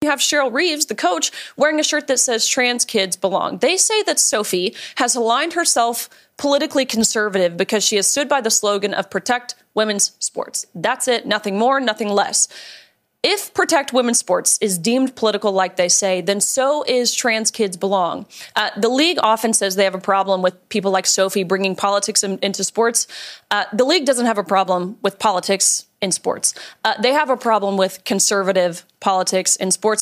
You have Cheryl Reeves, the coach, wearing a shirt that says trans kids belong. They say that Sophie has aligned herself politically conservative because she has stood by the slogan of protect women's sports. That's it. Nothing more, nothing less. If protect women's sports is deemed political, like they say, then so is trans kids belong. The league often says they have a problem with people like Sophie bringing politics into sports. The league doesn't have a problem with politics in sports. They have a problem with conservative politics in sports.